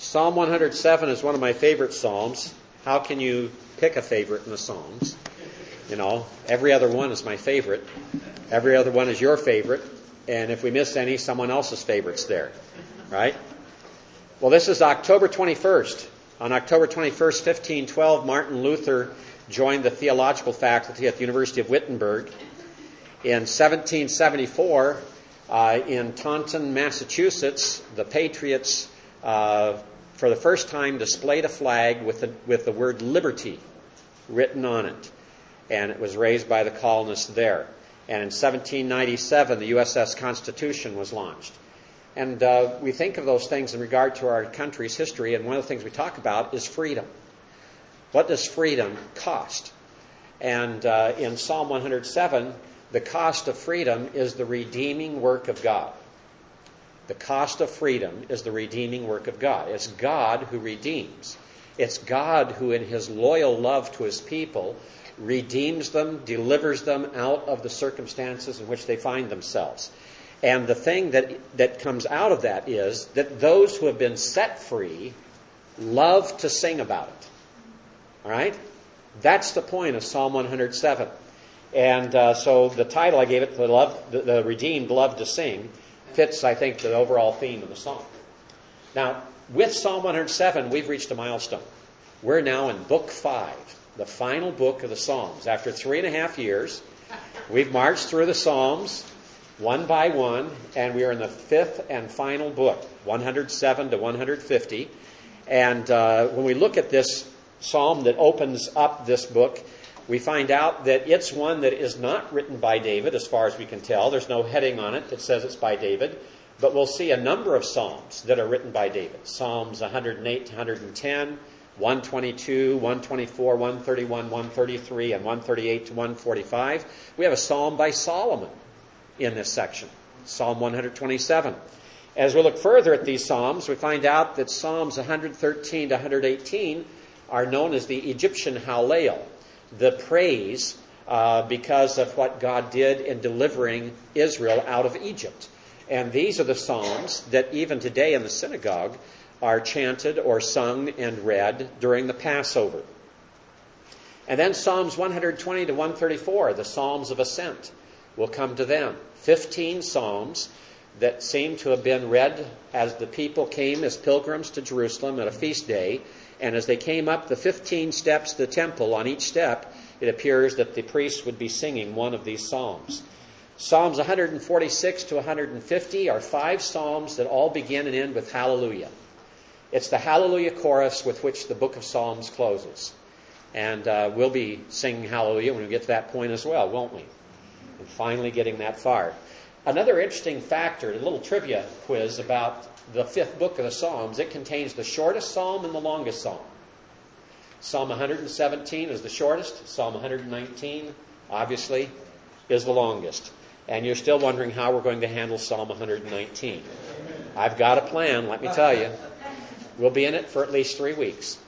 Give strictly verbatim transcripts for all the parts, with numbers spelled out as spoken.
Psalm one hundred seven is one of my favorite psalms. How can you pick a favorite in the Psalms? You know, every other one is my favorite. Every other one is your favorite. And if we miss any, someone else's favorite's there. Right? Well, this is October twenty-first. On October twenty-first, fifteen twelve, Martin Luther joined the theological faculty at the University of Wittenberg. In seventeen seventy-four, uh, in Taunton, Massachusetts, the Patriots, uh, for the first time, displayed a flag with the, with the word liberty written on it. And it was raised by the colonists there. And in seventeen ninety-seven, the U S S Constitution was launched. And uh, we think of those things in regard to our country's history, and one of the things we talk about is freedom. What does freedom cost? And uh, in Psalm one hundred seven, the cost of freedom is the redeeming work of God. The cost of freedom is the redeeming work of God. It's God who redeems. It's God who, in His loyal love to His people, redeems them, delivers them out of the circumstances in which they find themselves. And the thing that that comes out of that is that those who have been set free love to sing about it. All right? That's the point of Psalm one hundred seven. And uh, so the title I gave it, the, love, the, the redeemed love to sing, fits, I think, the overall theme of the psalm. Now, with Psalm one hundred seven, we've reached a milestone. We're now in Book five, the final book of the Psalms. After three and a half years, we've marched through the Psalms one by one, and we are in the fifth and final book, one hundred seven to one hundred fifty. And uh, when we look at this psalm that opens up this book, we find out that it's one that is not written by David, as far as we can tell. There's no heading on it that says it's by David. But we'll see a number of psalms that are written by David. Psalms one hundred eight to one hundred ten, one twenty-two, one twenty-four, one thirty-one, one thirty-three, and one thirty-eight to one forty-five. We have a psalm by Solomon in this section, Psalm one hundred twenty-seven. As we look further at these psalms, we find out that Psalms one hundred thirteen to one hundred eighteen are known as the Egyptian Hallel, the praise uh, because of what God did in delivering Israel out of Egypt. And these are the psalms that even today in the synagogue are chanted or sung and read during the Passover. And then Psalms one hundred twenty to one thirty-four, the Psalms of Ascent. We'll come to them. Fifteen psalms that seem to have been read as the people came as pilgrims to Jerusalem at a feast day. And as they came up the fifteen steps to the temple, on each step, it appears that the priests would be singing one of these psalms. Psalms one hundred forty-six to one hundred fifty are five psalms that all begin and end with hallelujah. It's the hallelujah chorus with which the book of Psalms closes. And uh, we'll be singing hallelujah when we get to that point as well, won't we? And finally getting that far. Another interesting factor, a little trivia quiz about the fifth book of the Psalms. It contains the shortest psalm and the longest psalm. Psalm one hundred seventeen is the shortest. Psalm one hundred nineteen, obviously, is the longest. And you're still wondering how we're going to handle Psalm one hundred nineteen. I've got a plan, let me tell you. We'll be in it for at least three weeks.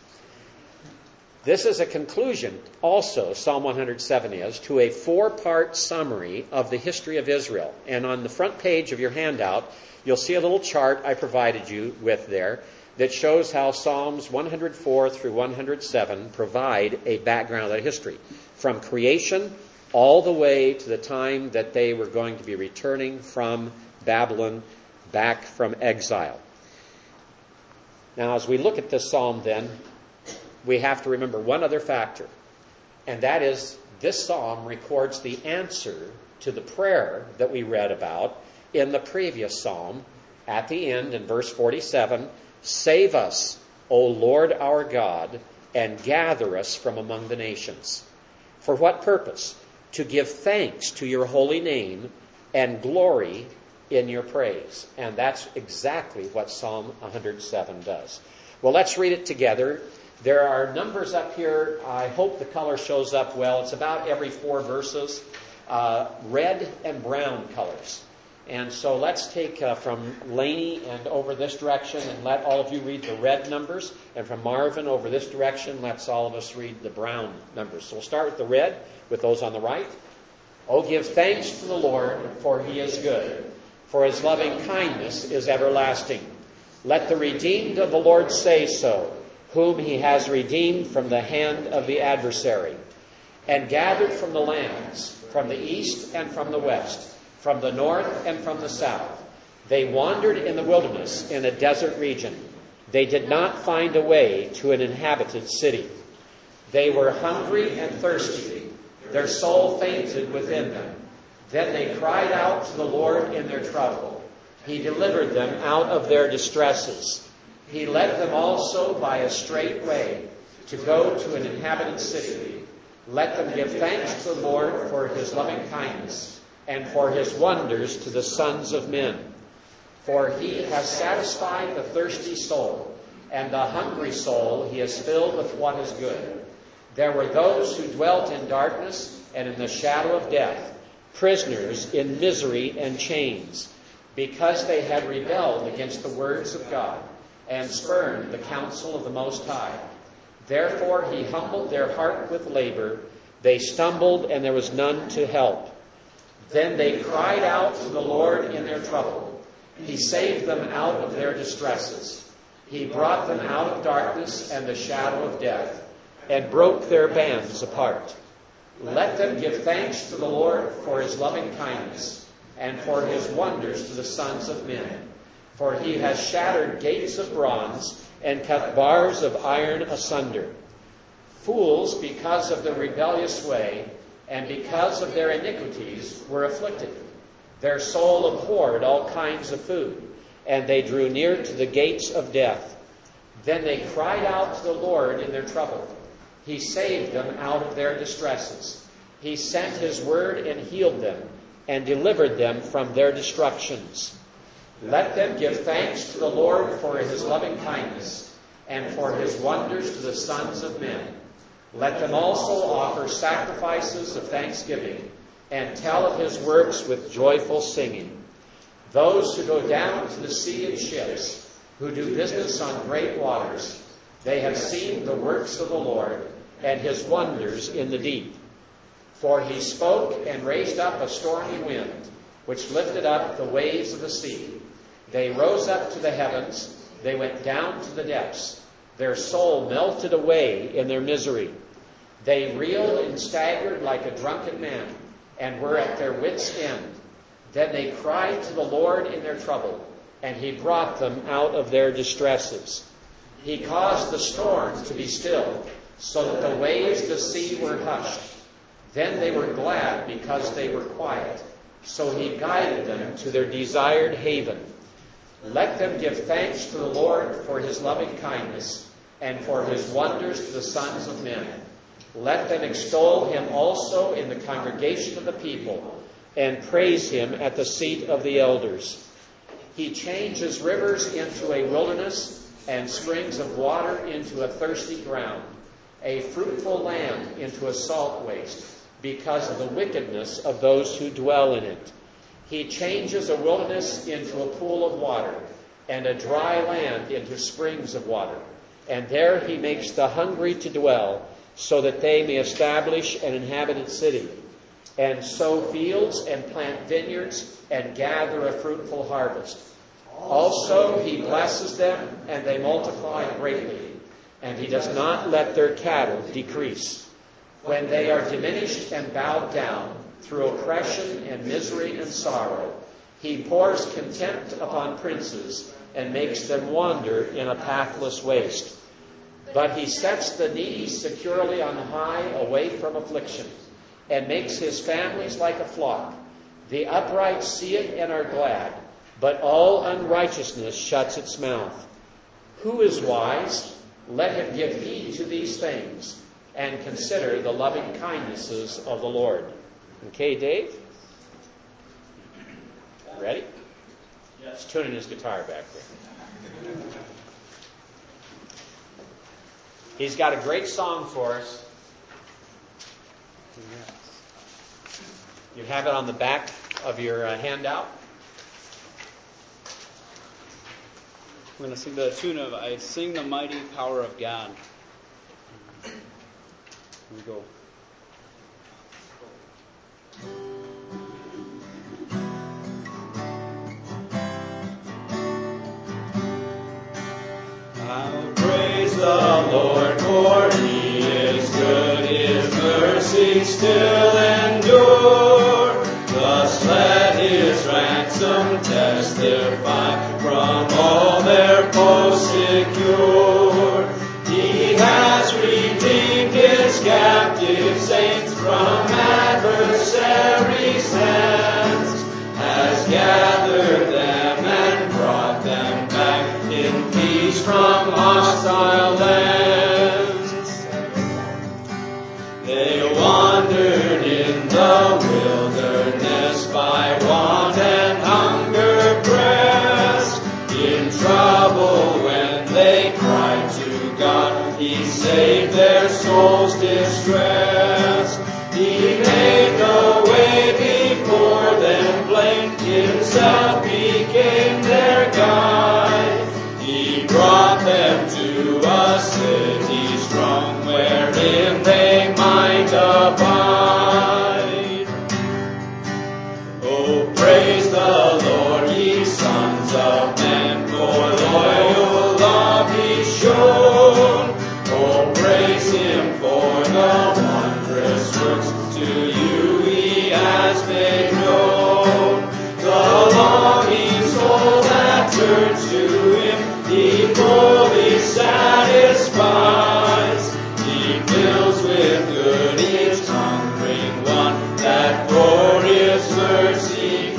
This is a conclusion, also, Psalm one hundred seven is, to a four-part summary of the history of Israel. And on the front page of your handout, you'll see a little chart I provided you with there that shows how Psalms one hundred four through one hundred seven provide a background of that history. From creation all the way to the time that they were going to be returning from Babylon, back from exile. Now, as we look at this psalm then, we have to remember one other factor, and that is this psalm records the answer to the prayer that we read about in the previous psalm. At the end, in verse forty-seven, "Save us, O Lord our God, and gather us from among the nations." For what purpose? To give thanks to your holy name and glory in your praise. And that's exactly what Psalm one hundred seven does. Well, let's read it together. There are numbers up here. I hope the color shows up well. It's about every four verses. Uh, red and brown colors. And so let's take uh, from Laney and over this direction and let all of you read the red numbers. And from Marvin over this direction, let's all of us read the brown numbers. So we'll start with the red, with those on the right. "Oh, give thanks to the Lord, for He is good, for His loving kindness is everlasting. Let the redeemed of the Lord say so, whom he has redeemed from the hand of the adversary, and gathered from the lands, from the east and from the west, from the north and from the south. They wandered in the wilderness in a desert region. They did not find a way to an inhabited city. They were hungry and thirsty. Their soul fainted within them. Then they cried out to the Lord in their trouble. He delivered them out of their distresses. He led them also by a straight way to go to an inhabited city. Let them give thanks to the Lord for his loving kindness and for his wonders to the sons of men. For he has satisfied the thirsty soul, and the hungry soul he has filled with what is good. There were those who dwelt in darkness and in the shadow of death, prisoners in misery and chains, because they had rebelled against the words of God and spurned the counsel of the Most High. Therefore he humbled their heart with labor. They stumbled, and there was none to help. Then they cried out to the Lord in their trouble. He saved them out of their distresses. He brought them out of darkness and the shadow of death, and broke their bands apart. Let them give thanks to the Lord for his loving kindness, and for his wonders to the sons of men. For he has shattered gates of bronze, and cut bars of iron asunder. Fools, because of their rebellious way, and because of their iniquities, were afflicted. Their soul abhorred all kinds of food, and they drew near to the gates of death. Then they cried out to the Lord in their trouble. He saved them out of their distresses. He sent his word and healed them, and delivered them from their destructions. Let them give thanks to the Lord for his loving kindness, and for his wonders to the sons of men. Let them also offer sacrifices of thanksgiving, and tell of his works with joyful singing. Those who go down to the sea in ships, who do business on great waters, they have seen the works of the Lord, and his wonders in the deep. For he spoke and raised up a stormy wind, which lifted up the waves of the sea. They rose up to the heavens, they went down to the depths. Their soul melted away in their misery. They reeled and staggered like a drunken man, and were at their wits' end. Then they cried to the Lord in their trouble, and he brought them out of their distresses. He caused the storm to be still, so that the waves of the sea were hushed. Then they were glad because they were quiet, so he guided them to their desired haven. Let them give thanks to the Lord for his loving kindness, and for his wonders to the sons of men. Let them extol him also in the congregation of the people, and praise him at the seat of the elders. He changes rivers into a wilderness, and springs of water into a thirsty ground, a fruitful land into a salt waste, because of the wickedness of those who dwell in it. He changes a wilderness into a pool of water, and a dry land into springs of water. And there he makes the hungry to dwell, so that they may establish an inhabited city, and sow fields and plant vineyards, and gather a fruitful harvest. Also he blesses them, and they multiply greatly, and he does not let their cattle decrease. When they are diminished and bowed down through oppression and misery and sorrow, he pours contempt upon princes and makes them wander in a pathless waste. But he sets the needy securely on high away from affliction, and makes his families like a flock. The upright see it and are glad, but all unrighteousness shuts its mouth. Who is wise? Let him give heed to these things, and consider the loving kindnesses of the Lord. Okay, Dave? Ready? He's tuning his guitar back there. He's got a great song for us. You have it on the back of your uh, handout. We're going to sing the tune of I Sing the Mighty Power of God. Here we go. the Lord, for He is good, His mercy still endure. Thus let His ransom testify, from all their foes secure. He has redeemed His captive saints from adversaries' hands, has gathered them and brought them back in peace from hostile lands. They wandered in the wilderness, by want and hunger pressed. In trouble when they cried to God, He saved their souls distressed. He made the way before them plain, Himself became their guide. He brought them to a city strong, wherein they might abide. Oh, praise the Lord, ye sons of men, for loyal love He's shown. Oh, praise Him for the wondrous works to you He has made known. The longing soul that turns to Him, He fully satisfies. He fills with good each hungering one, that for His mercy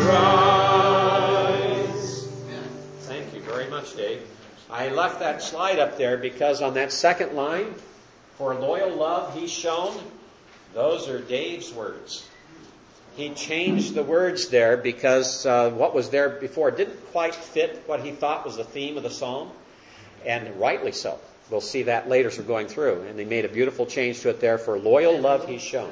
cries. Thank you very much, Dave. I left that slide up there because on that second line, for loyal love He's shown, those are Dave's words. He changed the words there because uh, what was there before didn't quite fit what he thought was the theme of the psalm, and rightly so. We'll see that later as we're going through. And he made a beautiful change to it there, for loyal love He's shown.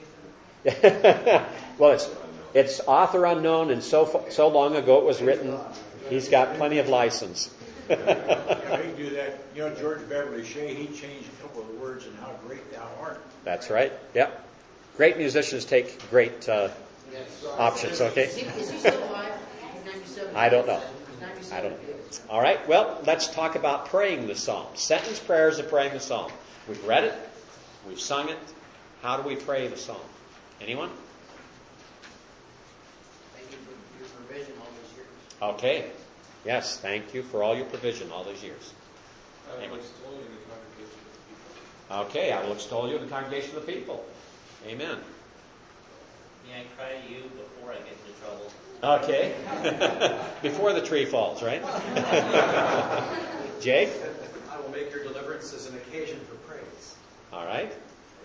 Well, it's it's author unknown, and so so long ago it was written. He's got plenty of license. Yeah, he can do that. You know, George Beverly Shea, he changed a couple of the words in How Great Thou Art. That's right. Yep. Great musicians take great uh, options, okay? Is he, is he still alive? He's ninety-seven. I don't know. He's ninety-seven. I don't know. All right, well, let's talk about praying the psalm. Sentence prayers of praying the psalm. We've read it. We've sung it. How do we pray the psalm? Anyone? Thank you for your provision all these years. Okay. Yes, thank you for all your provision all these years. I will Anyone? extol you in the congregation of the people. Okay, I will extol you in the congregation of the people. Amen. May I cry to you before I get into trouble? Okay. Before the tree falls, right? Jake? I will make your deliverance as an occasion for praise. All right.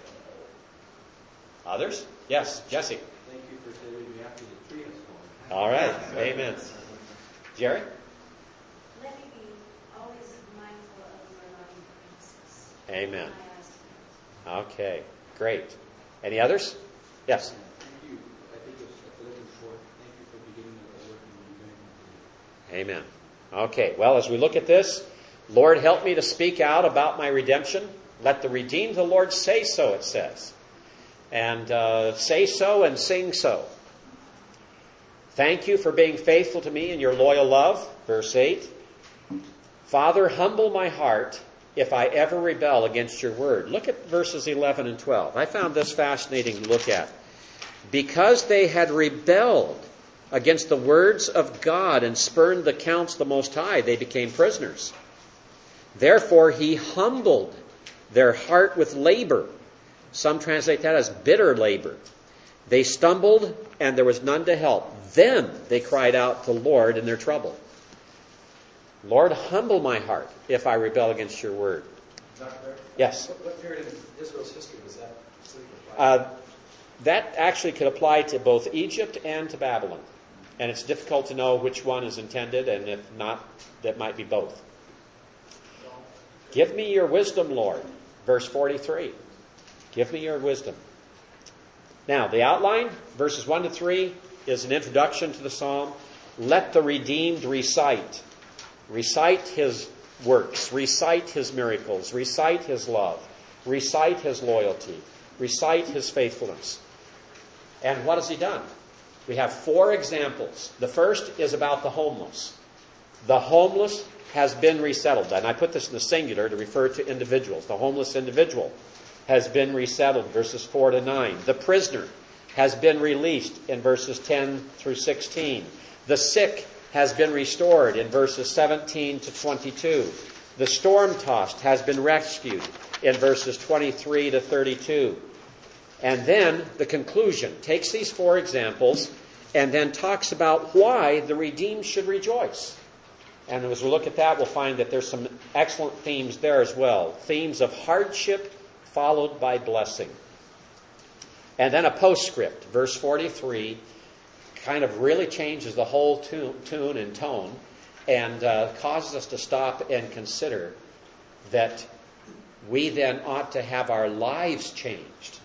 Others? Yes, Jesse. Thank you for saving me after the tree has fallen. All right. Amen. Jerry? Let me be always mindful of your loving kindnesses. Amen. I ask you. Okay. Great. Any others? Yes. Thank you. I think it's Philippians four. Thank you for beginning the work in you. Amen. Okay. Well, as we look at this, Lord, help me to speak out about my redemption. Let the redeemed of the Lord say so, it says. And uh, say so and sing so. Thank you for being faithful to me in your loyal love. Verse eight. Father, humble my heart if I ever rebel against your word. Look at verses eleven and twelve. I found this fascinating to look at. Because they had rebelled against the words of God and spurned the counsel of the Most High, they became prisoners. Therefore he humbled their heart with labor. Some translate that as bitter labor. They stumbled, and there was none to help. Then they cried out to the Lord in their trouble. Lord, humble my heart if I rebel against your word. Doctor, Yes. what, what period in Israel's history was that? Uh, that actually could apply to both Egypt and to Babylon. And it's difficult to know which one is intended, and if not, that might be both. Give me your wisdom, Lord. Verse forty-three. Give me your wisdom. Now, the outline, verses one to three, is an introduction to the psalm. Let the redeemed recite. Recite his works. Recite his miracles. Recite his love. Recite his loyalty. Recite his faithfulness. And what has he done? We have four examples. The first is about the homeless. The homeless has been resettled. And I put this in the singular to refer to individuals. The homeless individual has been resettled, verses four to nine. The prisoner has been released in verses ten through sixteen. The sick has been restored in verses seventeen to twenty-two. The storm-tossed has been rescued in verses twenty-three to thirty-two. And then the conclusion takes these four examples and then talks about why the redeemed should rejoice. And as we look at that, we'll find that there's some excellent themes there as well. Themes of hardship followed by blessing. And then a postscript, verse forty-three, kind of really changes the whole tune, tune and tone and uh, causes us to stop and consider that we then ought to have our lives changed.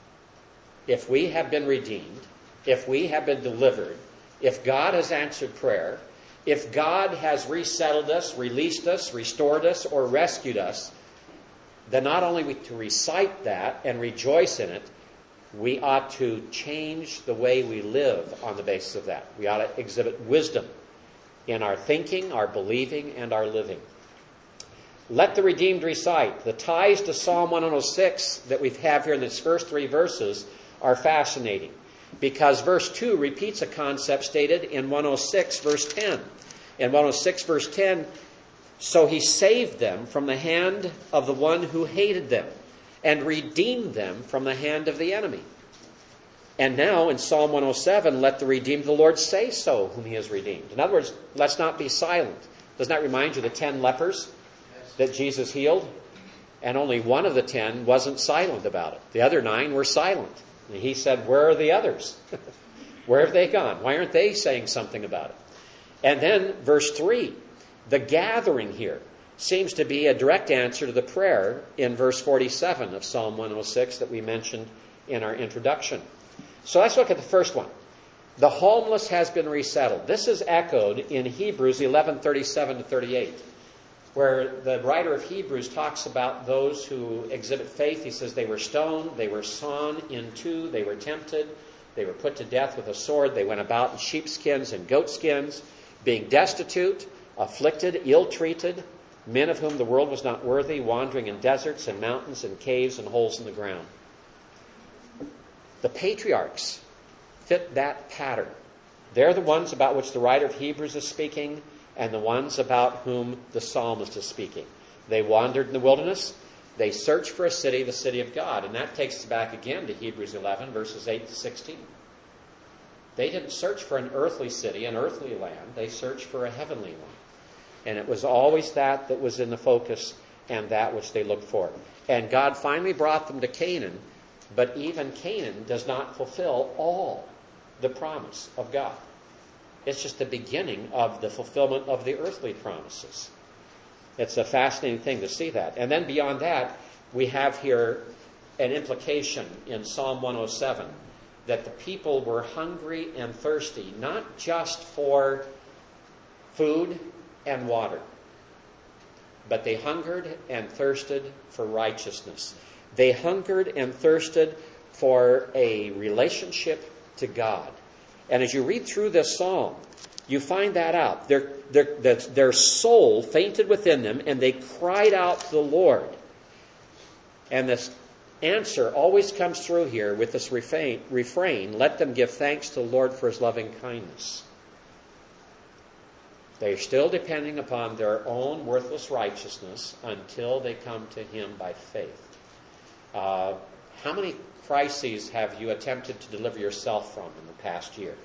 If we have been redeemed, if we have been delivered, if God has answered prayer, if God has resettled us, released us, restored us, or rescued us, then not only we to recite that and rejoice in it, we ought to change the way we live on the basis of that. We ought to exhibit wisdom in our thinking, our believing, and our living. Let the redeemed recite. The ties to Psalm one oh six that we have here in these first three verses are fascinating, because verse two repeats a concept stated in one oh six, verse ten. In one oh six, verse ten, so he saved them from the hand of the one who hated them and redeemed them from the hand of the enemy. And now in Psalm one oh seven, let the redeemed of the Lord say so, whom he has redeemed. In other words, let's not be silent. Doesn't that remind you of the ten lepers that Jesus healed? And only one of the ten wasn't silent about it. The other nine were silent. And he said, where are the others? Where have they gone? Why aren't they saying something about it? And then verse three, the gathering here seems to be a direct answer to the prayer in verse forty-seven of Psalm one oh six that we mentioned in our introduction. So let's look at the first one. The homeless has been resettled. This is echoed in Hebrews eleven thirty-seven to thirty-eight, where the writer of Hebrews talks about those who exhibit faith. He says they were stoned, they were sawn in two, they were tempted, they were put to death with a sword, they went about in sheepskins and goatskins, being destitute, afflicted, ill-treated, men of whom the world was not worthy, wandering in deserts and mountains and caves and holes in the ground. The patriarchs fit that pattern. They're the ones about which the writer of Hebrews is speaking, and the ones about whom the psalmist is speaking. They wandered in the wilderness. They searched for a city, the city of God. And that takes us back again to Hebrews eleven, verses eight to sixteen. They didn't search for an earthly city, an earthly land. They searched for a heavenly one. And it was always that that was in the focus and that which they looked for. And God finally brought them to Canaan, but even Canaan does not fulfill all the promise of God. It's just the beginning of the fulfillment of the earthly promises. It's a fascinating thing to see that. And then beyond that, we have here an implication in Psalm one oh seven that the people were hungry and thirsty, not just for food and water, but they hungered and thirsted for righteousness. They hungered and thirsted for a relationship to God. And as you read through this psalm, you find that out. Their, their, their soul fainted within them, and they cried out to the Lord. And this answer always comes through here with this refrain, refrain, let them give thanks to the Lord for his loving kindness. They're still depending upon their own worthless righteousness until they come to him by faith. Uh, how many crises have you attempted to deliver yourself from in the past year?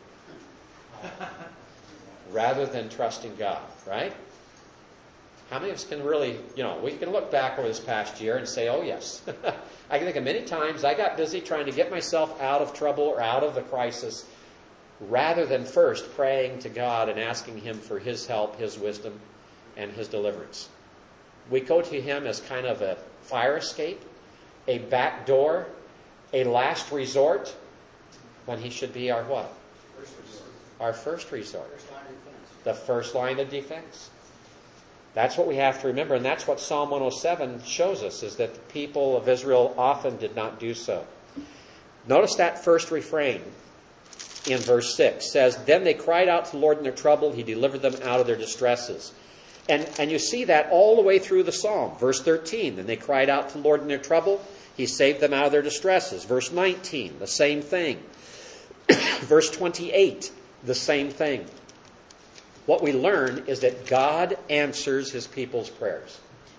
Rather than trusting God, right? How many of us can really, you know, we can look back over this past year and say, oh yes. I can think of many times I got busy trying to get myself out of trouble or out of the crisis rather than first praying to God and asking him for his help, his wisdom, and his deliverance. We go to him as kind of a fire escape, a back door, a last resort, when he should be our what? First resort. Our first resort. First line of defense. The first line of defense. That's what we have to remember, and that's what Psalm one oh seven shows us, is that the people of Israel often did not do so. Notice that first refrain. in verse six says, "Then they cried out to the Lord in their trouble. He delivered them out of their distresses." And, and you see that all the way through the psalm. Verse thirteen, "Then they cried out to the Lord in their trouble. He saved them out of their distresses." Verse nineteen, the same thing. Verse twenty-eight, the same thing. What we learn is that God answers his people's prayers.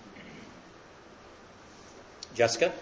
Jessica?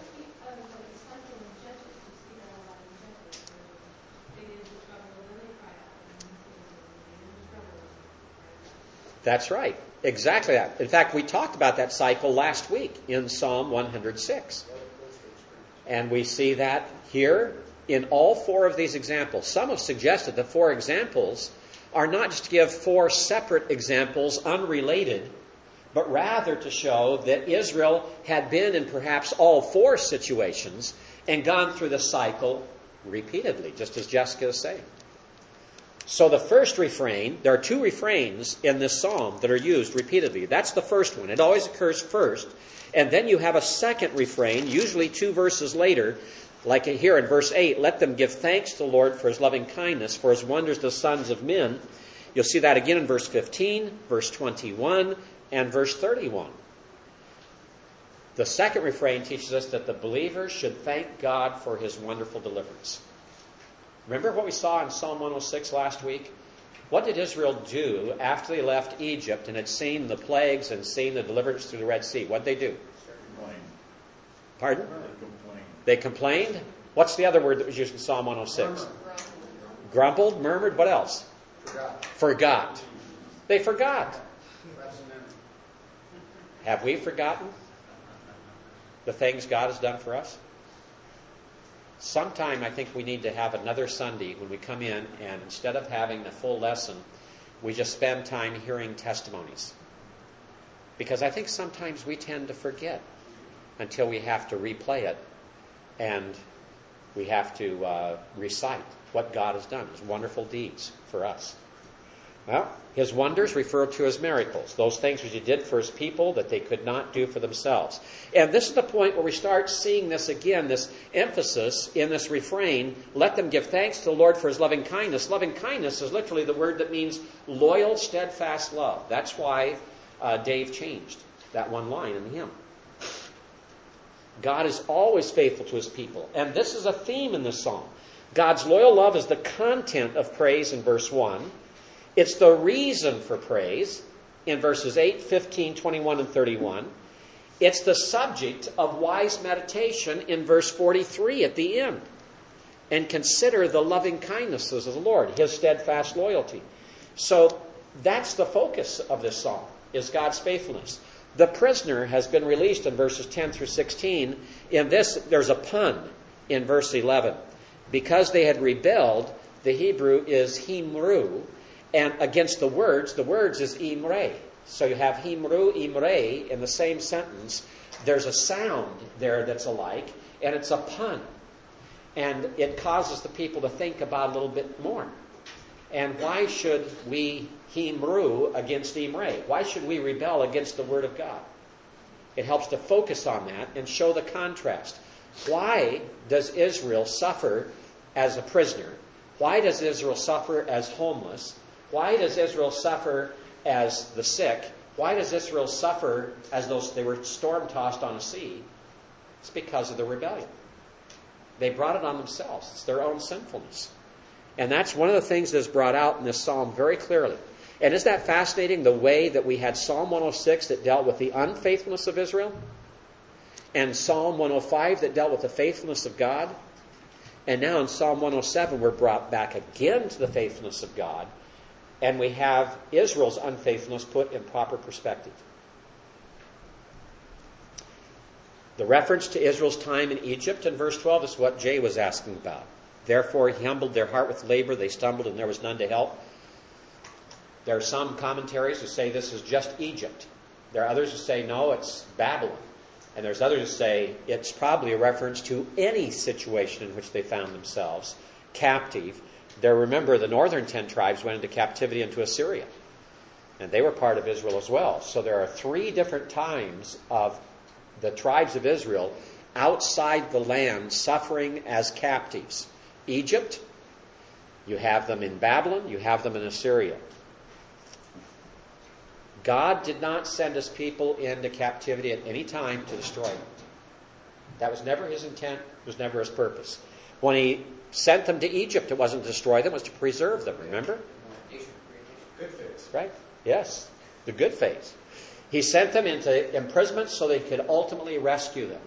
That's right. Exactly that. In fact, we talked about that cycle last week in Psalm one hundred six. And we see that here in all four of these examples. Some have suggested the four examples are not just to give four separate examples unrelated, but rather to show that Israel had been in perhaps all four situations and gone through the cycle repeatedly, just as Jessica is saying. So the first refrain, there are two refrains in this psalm that are used repeatedly. That's the first one. It always occurs first. And then you have a second refrain, usually two verses later, like here in verse eight, "Let them give thanks to the Lord for his loving kindness, for his wonders to the sons of men." You'll see that again in verse fifteen, verse twenty-one, and verse thirty-one. The second refrain teaches us that the believer should thank God for his wonderful deliverance. Remember what we saw in Psalm one oh six last week? What did Israel do after they left Egypt and had seen the plagues and seen the deliverance through the Red Sea? What did they do? Complain. Pardon? Complain. They complained. What's the other word that was used in Psalm one oh six? Grumbled, murmured, what else? Forgot. Forgot. They forgot. Have we forgotten the things God has done for us? Sometime I think we need to have another Sunday when we come in, and instead of having the full lesson, we just spend time hearing testimonies. Because I think sometimes we tend to forget until we have to replay it and we have to uh, recite what God has done, his wonderful deeds for us. Well, his wonders refer to his miracles, those things which he did for his people that they could not do for themselves. And this is the point where we start seeing this again, this emphasis in this refrain, "Let them give thanks to the Lord for his loving kindness." Loving kindness is literally the word that means loyal, steadfast love. That's why uh, Dave changed that one line in the hymn. God is always faithful to his people. And this is a theme in this psalm. God's loyal love is the content of praise in verse one. It's the reason for praise in verses eight, fifteen, twenty-one, and thirty-one. It's the subject of wise meditation in verse forty-three at the end. And consider the loving kindnesses of the Lord, his steadfast loyalty. So that's the focus of this psalm, is God's faithfulness. The prisoner has been released in verses ten through sixteen. In this, there's a pun in verse eleven. Because they had rebelled, the Hebrew is himru, and against the words, the words is imre. So you have himru, imre in the same sentence. There's a sound there that's alike, and it's a pun. And it causes the people to think about it a little bit more. And why should we himru against imre? Why should we rebel against the Word of God? It helps to focus on that and show the contrast. Why does Israel suffer as a prisoner? Why does Israel suffer as homeless? Why does Israel suffer as the sick? Why does Israel suffer as though they were storm-tossed on a sea? It's because of the rebellion. They brought it on themselves. It's their own sinfulness. And that's one of the things that is brought out in this psalm very clearly. And isn't that fascinating, the way that we had Psalm one oh six that dealt with the unfaithfulness of Israel, and Psalm one oh five that dealt with the faithfulness of God, and now in Psalm one oh seven we're brought back again to the faithfulness of God, and we have Israel's unfaithfulness put in proper perspective. The reference to Israel's time in Egypt in verse twelve is what Jay was asking about. Therefore he humbled their heart with labor, they stumbled and there was none to help. There are some commentaries who say this is just Egypt. There are others who say no, it's Babylon. And there's others who say it's probably a reference to any situation in which they found themselves captive. There, remember, the northern ten tribes went into captivity into Assyria. And they were part of Israel as well. So there are three different times of the tribes of Israel outside the land suffering as captives. Egypt, You have them in Babylon. You have them in Assyria. God did not send his people into captivity at any time to destroy them. That was never his intent. It was never his purpose. When he sent them to Egypt, it wasn't to destroy them. It was to preserve them. Remember? Good phase. Right? Yes. The good phase. He sent them into imprisonment so they could ultimately rescue them.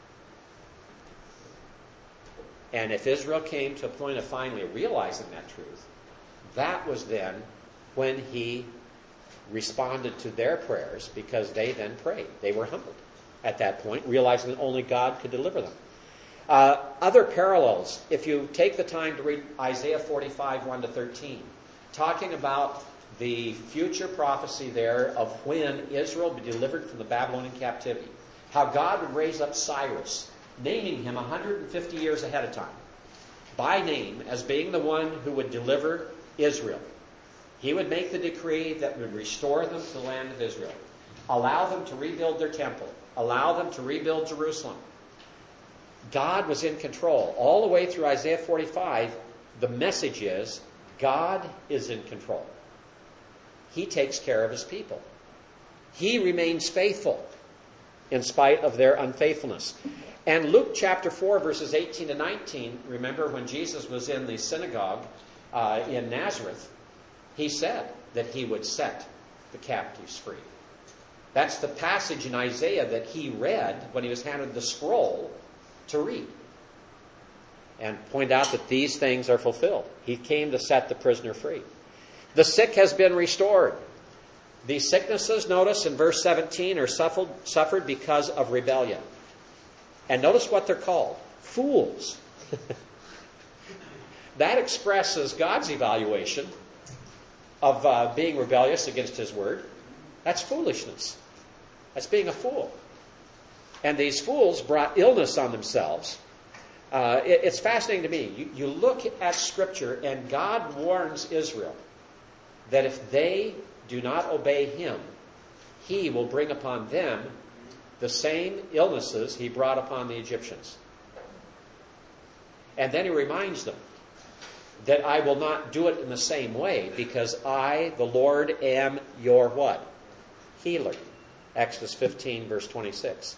And if Israel came to a point of finally realizing that truth, that was then when he responded to their prayers, because they then prayed. They were humbled at that point, realizing that only God could deliver them. Uh, other parallels, if you take the time to read Isaiah forty-five, one to thirteen, talking about the future prophecy there of when Israel would be delivered from the Babylonian captivity, how God would raise up Cyrus, naming him one hundred fifty years ahead of time, by name, as being the one who would deliver Israel. He would make the decree that would restore them to the land of Israel, allow them to rebuild their temple, allow them to rebuild Jerusalem. God was in control. All the way through Isaiah forty-five, the message is God is in control. He takes care of his people. He remains faithful in spite of their unfaithfulness. And Luke chapter four, verses eighteen to nineteen, remember when Jesus was in the synagogue uh, in Nazareth, he said that he would set the captives free. That's the passage in Isaiah that he read when he was handed the scroll to read. And point out that these things are fulfilled. He came to set the prisoner free. The sick has been restored. These sicknesses, notice in verse seventeen, are suffered, suffered because of rebellion. And notice what they're called. Fools. That expresses God's evaluation of uh, being rebellious against his word. That's foolishness. That's being a fool. And these fools brought illness on themselves. Uh, it, it's fascinating to me. You, you look at Scripture, and God warns Israel that if they do not obey him, he will bring upon them the same illnesses he brought upon the Egyptians. And then he reminds them that I will not do it in the same way, because I, the Lord, am your what? Healer. Exodus fifteen, verse twenty-six.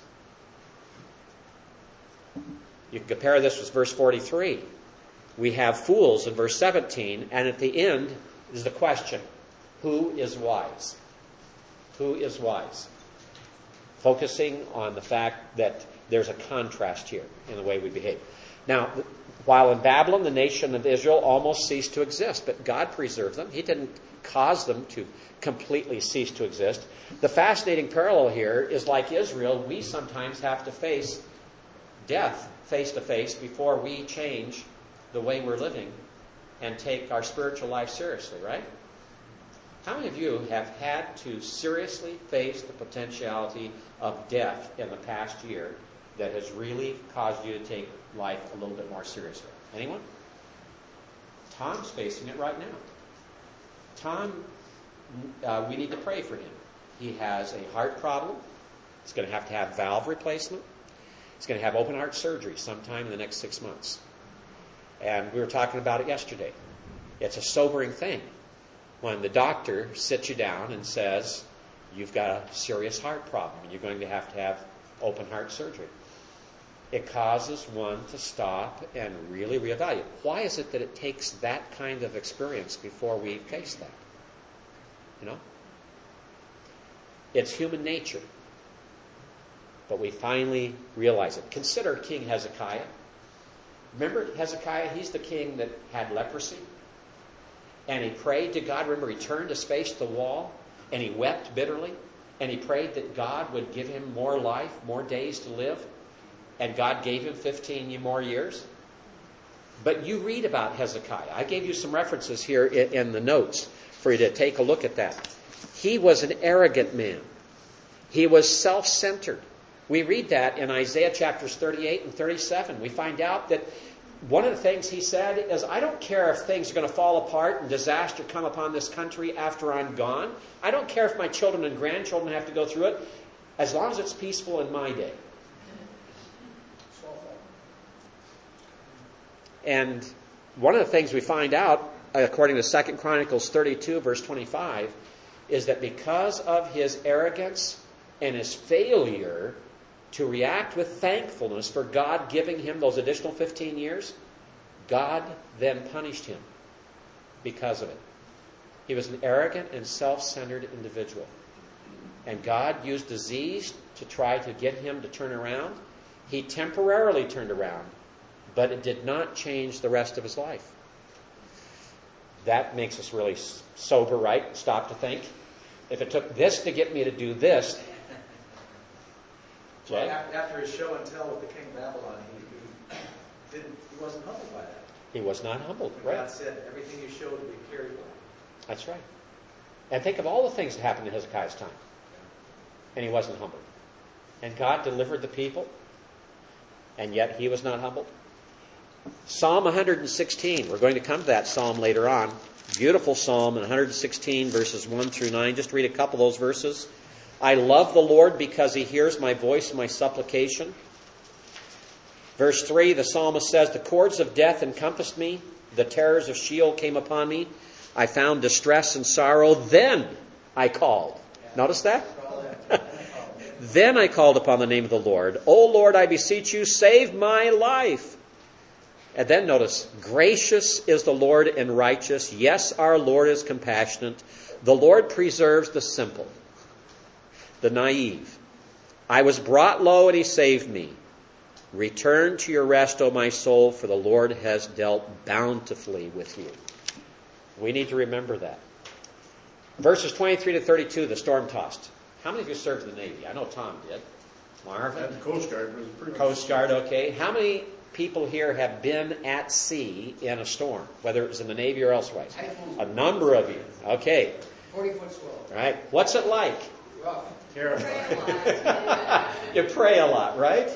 You can compare this with verse forty-three. We have fools in verse seventeen, and at the end is the question, who is wise? Who is wise? Focusing on the fact that there's a contrast here in the way we behave. Now, while in Babylon, the nation of Israel almost ceased to exist, but God preserved them. He didn't cause them to completely cease to exist. The fascinating parallel here is, like Israel, we sometimes have to face death face to face before we change the way we're living and take our spiritual life seriously, right? How many of you have had to seriously face the potentiality of death in the past year that has really caused you to take life a little bit more seriously? Anyone? Tom's facing it right now. Tom, uh, we need to pray for him. He has a heart problem. He's going to have to have valve replacement. He's going to have open heart surgery sometime in the next six months. And we were talking about it yesterday. It's a sobering thing when the doctor sits you down and says, you've got a serious heart problem and you're going to have to have open heart surgery. It causes one to stop and really reevaluate. Why is it that it takes that kind of experience before we face that? You know? It's human nature. But we finally realize it. Consider King Hezekiah. Remember Hezekiah? He's the king that had leprosy. And he prayed to God. Remember, he turned his face to the wall and he wept bitterly. And he prayed that God would give him more life, more days to live. And God gave him fifteen more years. But you read about Hezekiah. I gave you some references here in, in the notes for you to take a look at that. He was an arrogant man. He was self-centered. We read that in Isaiah chapters thirty-eight and thirty-seven. We find out that one of the things he said is, I don't care if things are going to fall apart and disaster come upon this country after I'm gone. I don't care if my children and grandchildren have to go through it, as long as it's peaceful in my day. And one of the things we find out, according to Second Chronicles thirty-two, verse twenty-five, is that because of his arrogance and his failure to react with thankfulness for God giving him those additional fifteen years, God then punished him because of it. He was an arrogant and self-centered individual. And God used disease to try to get him to turn around. He temporarily turned around, but it did not change the rest of his life. That makes us really sober, right? Stop to think. If it took this to get me to do this... Well, after his show and tell with the king of Babylon, he, he didn't. He wasn't humbled by that. He was not humbled, And right? God said, "Everything you showed will be carried by." That's right. And think of all the things that happened in Hezekiah's time, and he wasn't humbled. And God delivered the people, and yet he was not humbled. Psalm one hundred sixteen. We're going to come to that psalm later on. Beautiful psalm, one hundred sixteen, verses one through nine. Just read a couple of those verses. I love the Lord because he hears my voice and my supplication. Verse three, the psalmist says, the cords of death encompassed me. The terrors of Sheol came upon me. I found distress and sorrow. Then I called. Notice that? Then I called upon the name of the Lord. O Lord, I beseech you, save my life. And then notice, gracious is the Lord and righteous. Yes, our Lord is compassionate. The Lord preserves the simple, the naive. I was brought low and he saved me. Return to your rest, O my soul, for the Lord has dealt bountifully with you. We need to remember that. Verses twenty-three to thirty-two, the storm tossed. How many of you served in the Navy? I know Tom did. Marvin? And the Coast Guard was pretty much... Coast Guard, okay. How many people here have been at sea in a storm, whether it was in the Navy or elsewise? A number of you. Okay. forty-foot swell. Right. What's it like? Rough. terrifying. You pray a lot, right?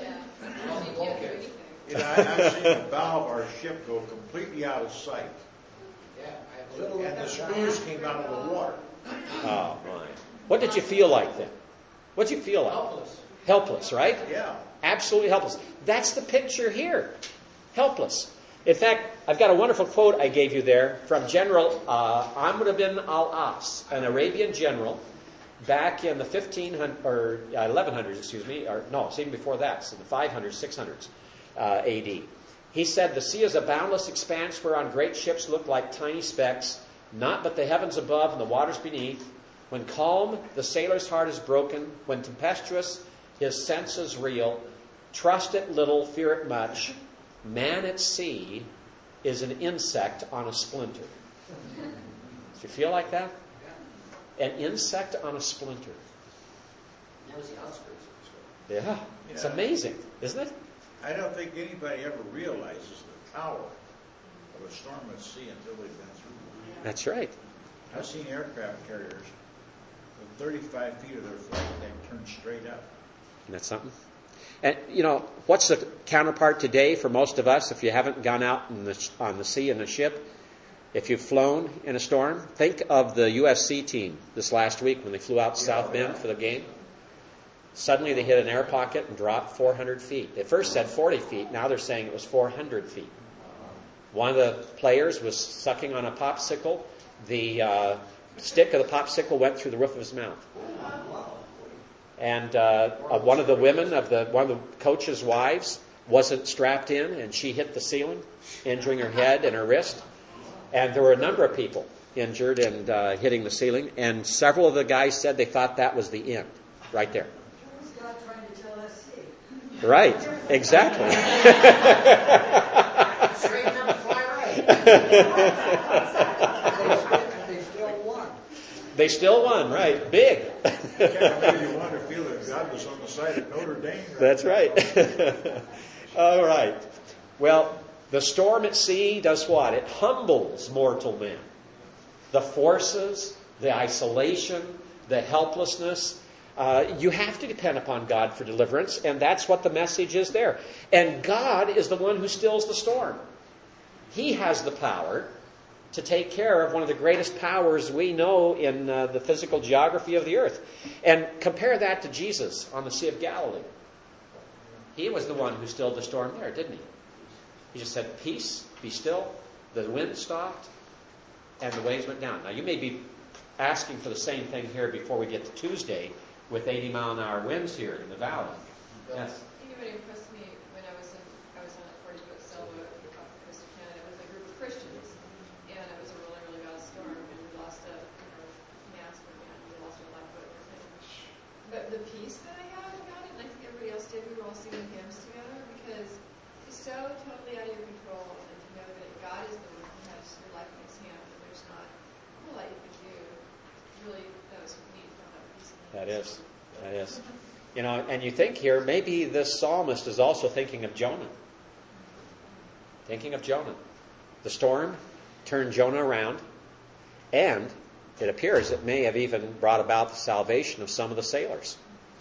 You know, I, I've seen the bow of our ship go completely out of sight. Yeah, I have And the screws came out of the water. Oh, my. What did you feel like then? What did you feel like? helpless. Helpless, right? Yeah. Absolutely helpless. That's the picture here. Helpless. In fact, I've got a wonderful quote I gave you there from General uh, Amr ibn al-As, an Arabian general, back in the fifteen hundreds, or eleven hundreds, excuse me, or no, it's even before that, so the five hundreds, six hundreds uh, A D. He said, "The sea is a boundless expanse whereon great ships look like tiny specks, not but the heavens above and the waters beneath. When calm, the sailor's heart is broken. When tempestuous, his senses reel. Trust it little, fear it much. Man at sea is an insect on a splinter." Do you feel like that? An insect on a splinter. That was the outskirts of the Yeah. It's Yeah. amazing, isn't it? I don't think anybody ever realizes the power of a storm at sea until they've been through one. That's right. I've seen aircraft carriers with thirty-five feet of their flight deck turned straight up. Isn't that something? And, you know, what's the counterpart today for most of us if you haven't gone out in the, on the sea in a ship? If you've flown in a storm, think of the U S C team this last week when they flew out to South Bend for the game. Suddenly they hit an air pocket and dropped four hundred feet. They first said forty feet. Now they're saying it was four hundred feet. One of the players was sucking on a popsicle. The uh, stick of the popsicle went through the roof of his mouth. And uh, uh, one of the women of the one of the coach's wives wasn't strapped in, and she hit the ceiling, injuring her head and her wrist. And there were a number of people injured and uh, hitting the ceiling. And several of the guys said they thought that was the end, right there. Who's God trying to tell us see? Right, exactly. Straighten up and fly right. They still won. They still won, right? Big. It kind of made you wonder, feel that God was on the side of Notre Dame. Right That's now. right. All right. Well, the storm at sea does what? It humbles mortal men. The forces, the isolation, the helplessness. Uh, you have to depend upon God for deliverance, and that's what the message is there. And God is the one who stills the storm. He has the power to take care of one of the greatest powers we know in uh, the physical geography of the earth. And compare that to Jesus on the Sea of Galilee. He was the one who stilled the storm there, didn't he? He just said, "Peace, be still." The wind stopped, and the waves went down. Now, you may be asking for the same thing here before we get to Tuesday with eighty mile an hour winds here in the valley. Yes? I think what impressed me when I was in, I was on a forty-foot sailboat off the coast of Canada. It was a group of Christians, and it was a really, really bad storm, and we lost a, you know, mast for man. We lost our lifeboat. But the peace that I had about it, and I think everybody else did, we were all singing hymns together, because it's so totally out of your control, and to know that God is the one who has your life in his hand, and there's not a whole lot you can do. Really, that was neat from that peace. That is. That is. You know, and you think here, maybe this psalmist is also thinking of Jonah. Thinking of Jonah. The storm turned Jonah around, and it appears it may have even brought about the salvation of some of the sailors.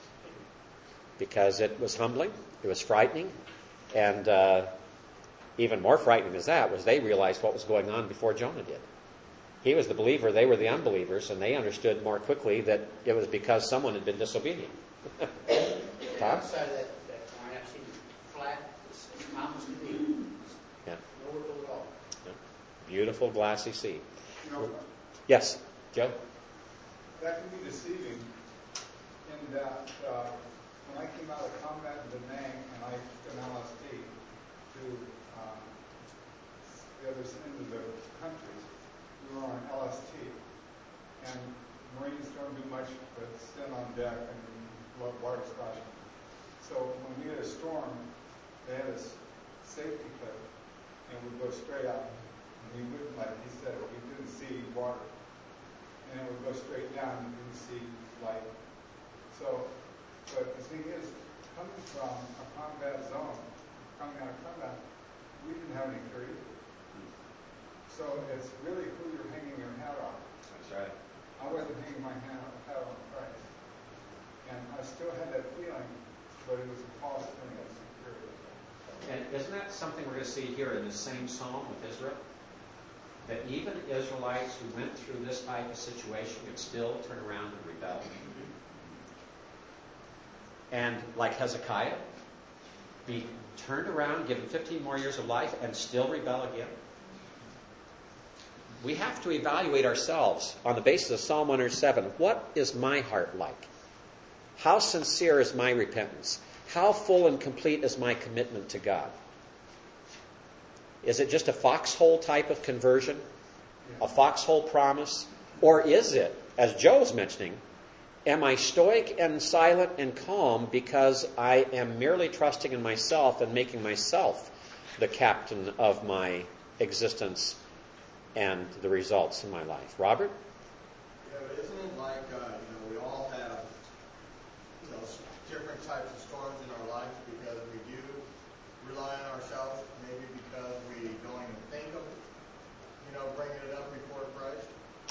Because it was humbling, it was frightening, and uh, even more frightening than that was they realized what was going on before Jonah did. He was the believer, they were the unbelievers, and they understood more quickly that it was because someone had been disobedient. Tom? Outside of that, that point, I've seen flat mountains and deep. Yeah. No ripple at all. Yeah. Beautiful, glassy sea. You know, Yes, Joe? that can be deceiving in that uh, when I came out of combat in Da Nang and I took an L S D to um, the other end of the country, we were on L S T. And Marines don't do much but stand on deck and let water splash. So when we had a storm, they had a s- safety cliff, and we'd go straight out. And we wouldn't, like he said, we didn't see water. And it would go straight down, and we didn't see light. So, but the thing is, coming from a combat zone, coming out of combat, we didn't have any fear either. So it's really who you're hanging your hat on. That's right. I wasn't hanging my hat hat on Christ. And I still had that feeling, but it was a false feeling of security. And isn't that something we're going to see here in the same psalm with Israel? That even Israelites who went through this type of situation could still turn around and rebel. And like Hezekiah, be turned around, given fifteen more years of life, and still rebel again. We have to evaluate ourselves on the basis of Psalm one hundred seven. What is my heart like? How sincere is my repentance? How full and complete is my commitment to God? Is it just a foxhole type of conversion? A foxhole promise? Or is it, as Joe was mentioning, am I stoic and silent and calm because I am merely trusting in myself and making myself the captain of my existence and the results in my life? Robert? Yeah, but isn't it like, uh, you know, we all have, you know, different types of storms in our lives because we do rely on ourselves, maybe because we don't even think of, you know, bringing it up before Christ?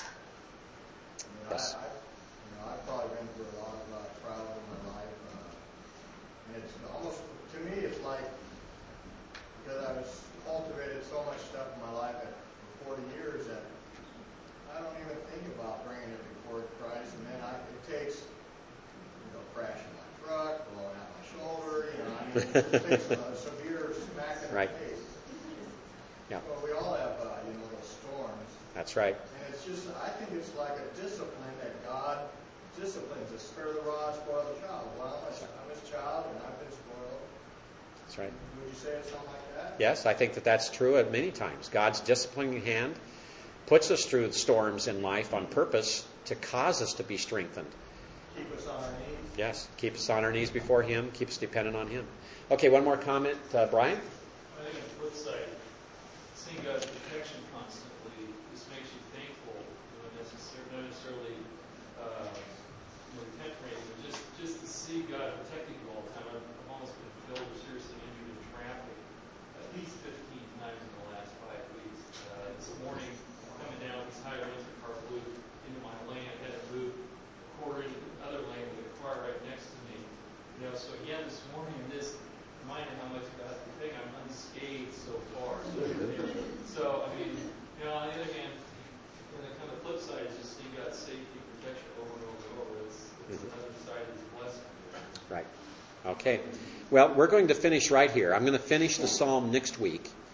I mean, Yes. I, I, you know, I've probably been through a lot of uh, trials in my life, uh, and it's almost, to me, it's like, because I've cultivated so much stuff in my life that forty years that I don't even think about bringing it before Christ, and then I, it takes, you know, crashing my truck, blowing out my shoulder, you know, I mean, it takes a severe smack in Right. the face. Yeah. So we all have, uh, you know, those storms. That's right. And it's just, I think it's like a discipline that God disciplines us. Spare the rod, spoil the child. Well, I'm his child, and I've been spoiled. That's right. Would you say it's something like that? Yes, I think that that's true at many times. God's disciplining hand puts us through storms in life on purpose to cause us to be strengthened. Keep us on our knees. Yes, keep us on our knees before Him, keep us dependent on Him. Okay, one more comment. Uh, Brian? I think on the flip side, seeing God's protection constantly just makes you thankful, you know, necessarily, not necessarily uh, you know, repent for anything, but just, just to see God protecting you all the time. I've, I've almost been killed or seriously injured in traffic at least fifteen times in the last five weeks. Uh, this morning, coming down this high winds, a car blew into my lane. I had to move a quarter into the other lane with a car right next to me. You know, so again, this morning, this reminded how much God, I think I'm unscathed so far. So, so, I mean, you know, on the other hand, and the kind of flip side is just seeing God's safety, protection over and over and over. It's, it's mm-hmm. another side of His blessing. Right. Okay. Well, we're going to finish right here. I'm going to finish the psalm next week.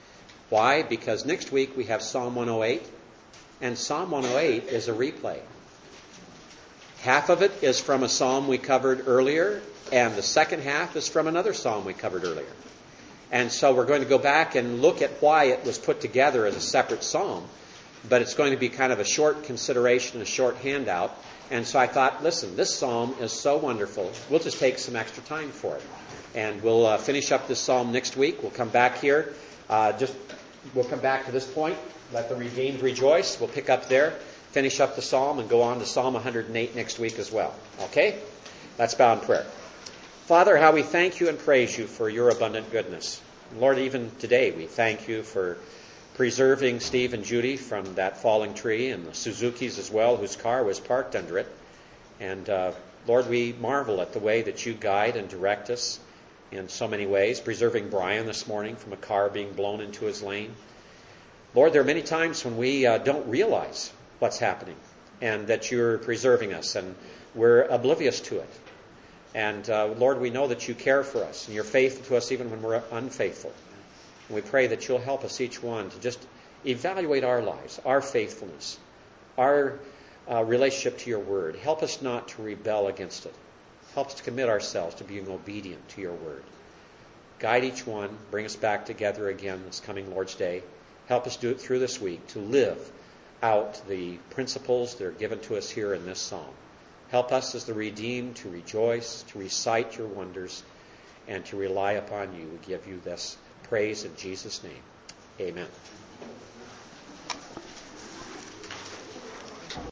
Why? Because next week we have Psalm one oh eight, and Psalm one oh eight is a replay. Half of it is from a psalm we covered earlier, and the second half is from another psalm we covered earlier. And so we're going to go back and look at why it was put together as a separate psalm, but it's going to be kind of a short consideration, a short handout. And so I thought, listen, this psalm is so wonderful, we'll just take some extra time for it. And we'll uh, finish up this psalm next week. We'll come back here. Uh, just We'll come back to this point. Let the redeemed rejoice. We'll pick up there, finish up the psalm, and go on to Psalm one hundred eight next week as well. Okay? Let's bow in prayer. Father, how we thank you and praise you for your abundant goodness. Lord, even today we thank you for preserving Steve and Judy from that falling tree, and the Suzukis as well, whose car was parked under it. And uh, Lord, we marvel at the way that you guide and direct us in so many ways, preserving Brian this morning from a car being blown into his lane. Lord, there are many times when we uh, don't realize what's happening and that you're preserving us, and we're oblivious to it. And uh, Lord, we know that you care for us and you're faithful to us even when we're unfaithful. And we pray that you'll help us each one to just evaluate our lives, our faithfulness, our uh, relationship to your word. Help us not to rebel against it. Help us to commit ourselves to being obedient to your word. Guide each one. Bring us back together again this coming Lord's Day. Help us do it through this week to live out the principles that are given to us here in this psalm. Help us as the redeemed to rejoice, to recite your wonders, and to rely upon you. We give you this praise in Jesus' name. Amen.